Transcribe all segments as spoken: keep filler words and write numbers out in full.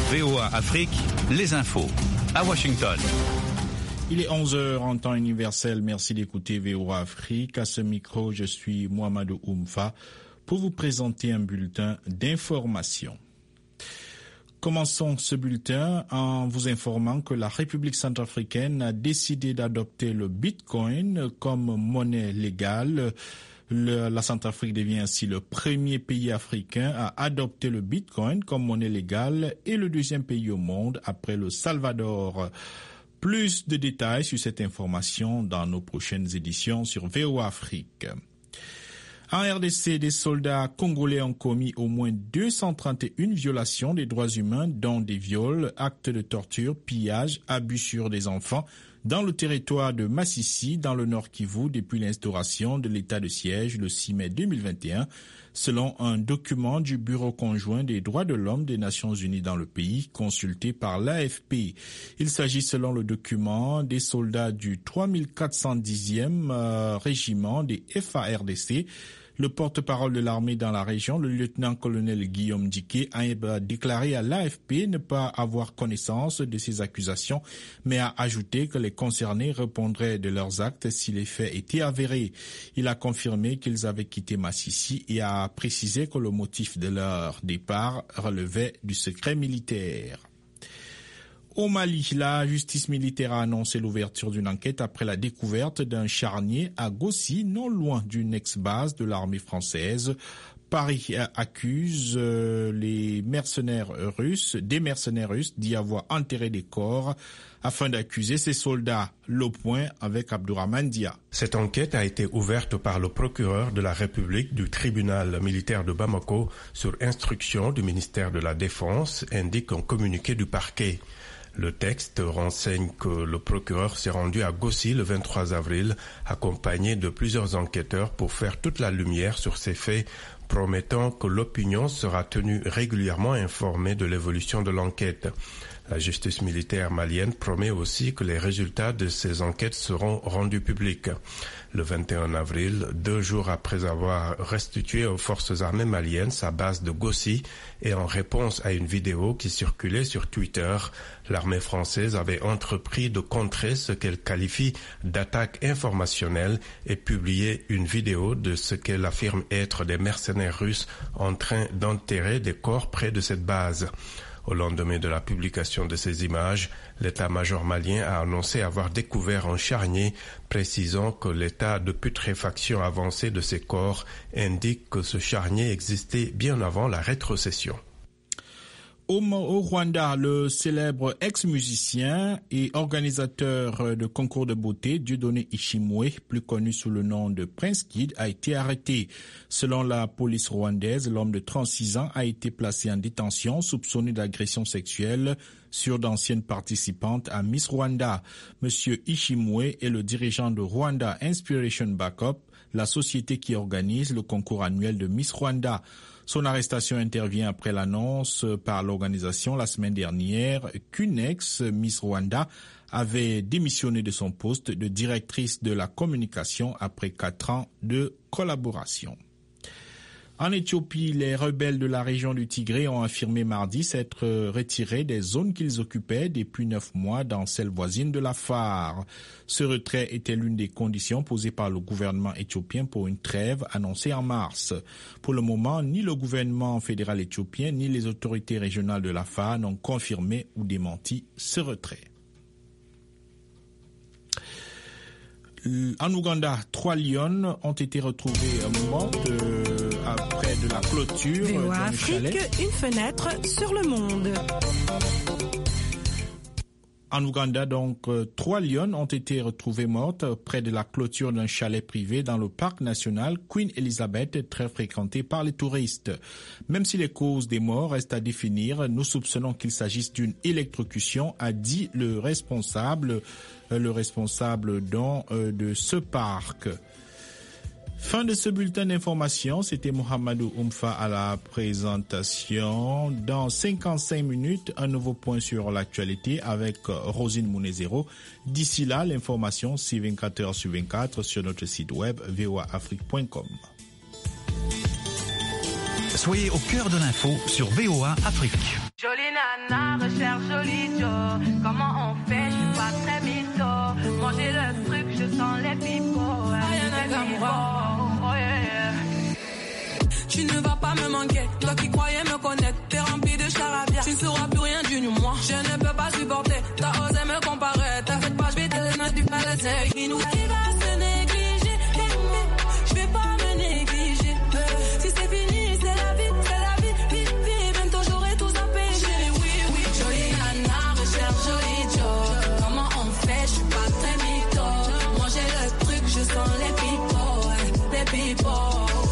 V O A Afrique, les infos à Washington. Il est onze heures en temps universel. Merci d'écouter V O A Afrique. À ce micro, je suis Mohamedou Oumfa pour vous présenter un bulletin d'information. Commençons ce bulletin en vous informant que la République centrafricaine a décidé d'adopter le Bitcoin comme monnaie légale. Le, la Centrafrique devient ainsi le premier pays africain à adopter le Bitcoin comme monnaie légale et le deuxième pays au monde après le Salvador. Plus de détails sur cette information dans nos prochaines éditions sur V O A Afrique. En R D C, des soldats congolais ont commis au moins deux cent trente et une violations des droits humains, dont des viols, actes de torture, pillage, abus sur des enfants, dans le territoire de Massissi, dans le Nord Kivu, depuis l'instauration de l'état de siège le six mai deux mille vingt et un, selon un document du Bureau conjoint des droits de l'homme des Nations Unies dans le pays, consulté par l'A F P. Il s'agit, selon le document, des soldats du trois mille quatre cent dixième euh, régiment des F A R D C. Le porte-parole de l'armée dans la région, le lieutenant-colonel Guillaume Diké, a déclaré à l'A F P ne pas avoir connaissance de ces accusations, mais a ajouté que les concernés répondraient de leurs actes si les faits étaient avérés. Il a confirmé qu'ils avaient quitté Massissi et a précisé que le motif de leur départ relevait du secret militaire. Au Mali, la justice militaire a annoncé l'ouverture d'une enquête après la découverte d'un charnier à Gossi, non loin d'une ex-base de l'armée française. Paris accuse les mercenaires russes, des mercenaires russes d'y avoir enterré des corps afin d'accuser ces soldats. Le point avec Abdourahmane Dia. Cette enquête a été ouverte par le procureur de la République du tribunal militaire de Bamako sur instruction du ministère de la Défense, indique un communiqué du parquet. Le texte renseigne que le procureur s'est rendu à Gossi le vingt-trois avril, accompagné de plusieurs enquêteurs pour faire toute la lumière sur ces faits, promettant que l'opinion sera tenue régulièrement informée de l'évolution de l'enquête. La justice militaire malienne promet aussi que les résultats de ces enquêtes seront rendus publics. Le vingt et un avril, deux jours après avoir restitué aux forces armées maliennes sa base de Gossi et en réponse à une vidéo qui circulait sur Twitter, l'armée française avait entrepris de contrer ce qu'elle qualifie d'attaque informationnelle et publié une vidéo de ce qu'elle affirme être des mercenaires russes en train d'enterrer des corps près de cette base. Au lendemain de la publication de ces images, l'état-major malien a annoncé avoir découvert un charnier, précisant que l'état de putréfaction avancé de ces corps indique que ce charnier existait bien avant la rétrocession. Au, au Rwanda, le célèbre ex-musicien et organisateur de concours de beauté Dieudonné Ishimwe, plus connu sous le nom de Prince Kid, a été arrêté. Selon la police rwandaise, l'homme de trente-six ans a été placé en détention, soupçonné d'agression sexuelle sur d'anciennes participantes à Miss Rwanda. Monsieur Ishimwe est le dirigeant de Rwanda Inspiration Backup, la société qui organise le concours annuel de Miss Rwanda. Son arrestation intervient après l'annonce par l'organisation la semaine dernière qu'une ex-Miss Rwanda avait démissionné de son poste de directrice de la communication après quatre ans de collaboration. En Éthiopie, les rebelles de la région du Tigré ont affirmé mardi s'être retirés des zones qu'ils occupaient depuis neuf mois dans celles voisines de l'Afar. Ce retrait était l'une des conditions posées par le gouvernement éthiopien pour une trêve annoncée en mars. Pour le moment, ni le gouvernement fédéral éthiopien ni les autorités régionales de l'Afar n'ont confirmé ou démenti ce retrait. En Ouganda, trois lionnes ont été retrouvées mortes euh, après de la clôture V O A d'un Afrique, chalet. une fenêtre sur le monde. En Ouganda, donc, euh, trois lionnes ont été retrouvées mortes près de la clôture d'un chalet privé dans le parc national Queen Elizabeth, très fréquenté par les touristes. Même si les causes des morts restent à définir, nous soupçonnons qu'il s'agisse d'une électrocution, a dit le responsable, euh, le responsable donc, euh, de ce parc. Fin de ce bulletin d'information, c'était Mohamedou Oumfa à la présentation. Dans cinquante-cinq minutes, un nouveau point sur l'actualité avec Rosine Mounezero. D'ici là, l'information c'est vingt-quatre heures sur vingt-quatre sur notre site web v o a afrique point com. Soyez au cœur de l'info sur V O A Afrique. Jolie nana, recherche joli Joe. Comment on fait, je suis pas très mytho. Manger le truc, je sens les pipots. Rien comme moi. Oh yeah. Tu ne vas pas me manquer, toi qui croyais me connaître. T'es rempli de charabia, tu ne sauras plus rien du moi. Je ne peux pas supporter, t'as osé me comparer. T'inquiète pas, je vais te le mettre du palais. Qui nous qui va se négliger, je vais pas me négliger. Si c'est fini, c'est la vie, c'est la vie. Vite, vite, bientôt j'aurai tout zappé. Chérie, oui, oui. Jolie nana, recherche joli Joe. Comment on fait, je suis pas très mytho. Manger le truc, je sens les pipots, les pipots.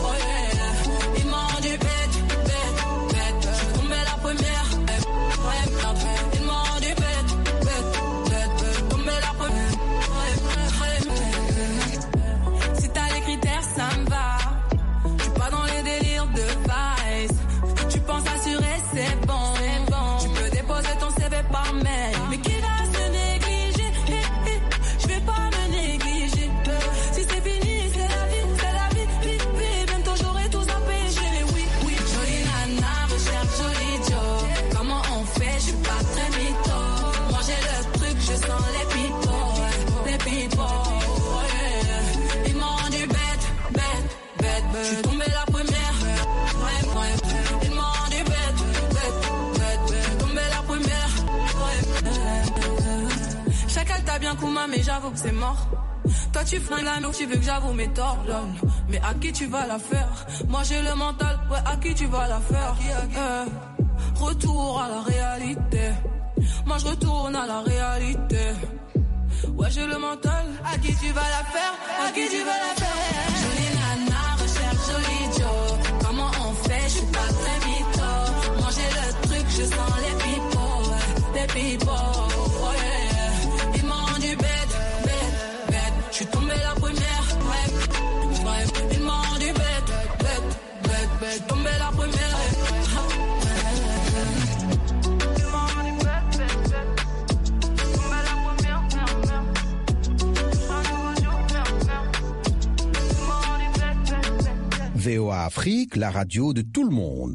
Mais j'avoue que c'est mort. Toi tu flingues la meuf, tu veux que j'avoue mes torts, lol. Mais à qui tu vas la faire? Moi j'ai le mental, ouais, à qui tu vas la faire? euh, Retour à la réalité. Moi je retourne à la réalité. Ouais j'ai le mental. À qui tu vas la faire? À qui tu vas la faire? Jolie nana, recherche joli Joe. Comment on fait? Je suis pas très mytho. Manger le truc, je sens les pipots, les pipots. Je suis tombé la première, ouais, ouais. Ils m'ont rendu bête, bête, bête, bête. Je suis tombé la première, ils m'ont rendu bête, bête, bête. Je suis tombé la première, merde, merde. Un nouveau jour, merde, merde. Ils m'ont rendu bête, bête, bête. V O A Afrique, la radio de tout le monde.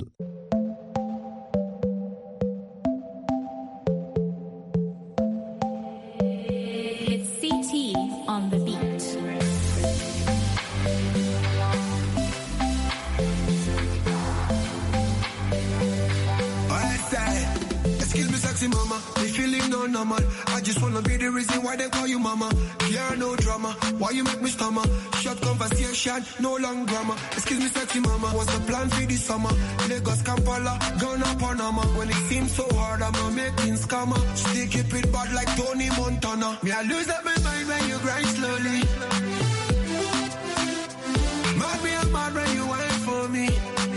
Mama, me feeling no normal. I just wanna be the reason why they call you mama. Yeah, no drama. Why you make me stammer? Short conversation, no long grammar. Excuse me, sexy mama. What's the plan for this summer? Lagos, Kampala, Ghana, Panama. When it seems so hard, I'm making scammer. Still keep it bad like Tony Montana. Me, I lose up my mind when you grind slowly. Mad me, I'm mad when you wait for me.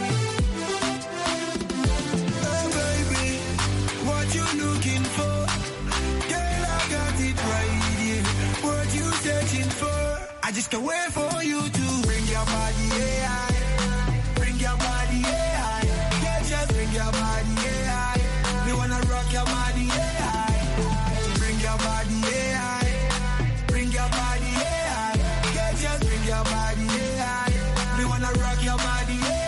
You looking for? Girl, I got it right here. What you searching for? I just can't wait for you to bring your body, yeah. Bring your body, yeah. Yeah, just bring your body, yeah. We wanna rock your body, yeah. Bring your body, yeah. Bring your body, yeah. Yeah, just bring your body, yeah. We wanna rock your body, yeah.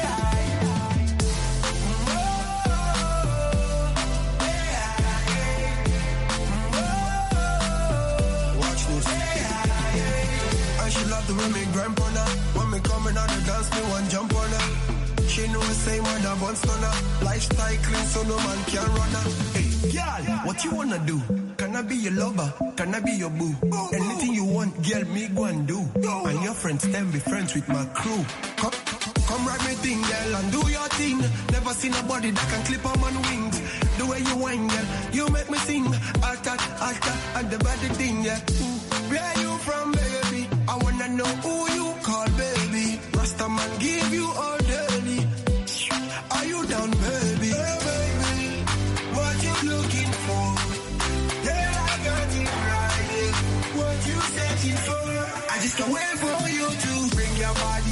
The women grandpa when me coming on the dance, me one jump on her. She know the same when I want stunner. Lifestyle clean, so no man can run her. Hey, girl, what you wanna do? Can I be your lover? Can I be your boo? Anything you want, girl, me go and do. And your friends, them be friends with my crew. Come, come ride me thing, girl, and do your thing. Never seen a body that can clip on man wings. The way you whine, girl, you make me sing. Alta, alta, and the body thing, yeah. Ooh, where you from, baby? I wanna know who you call, baby. Rasta man give you all daily. Are you down, baby? Hey, baby, what you looking for? Yeah, I got it right here. What you searching for? I just can't wait for you to bring your body.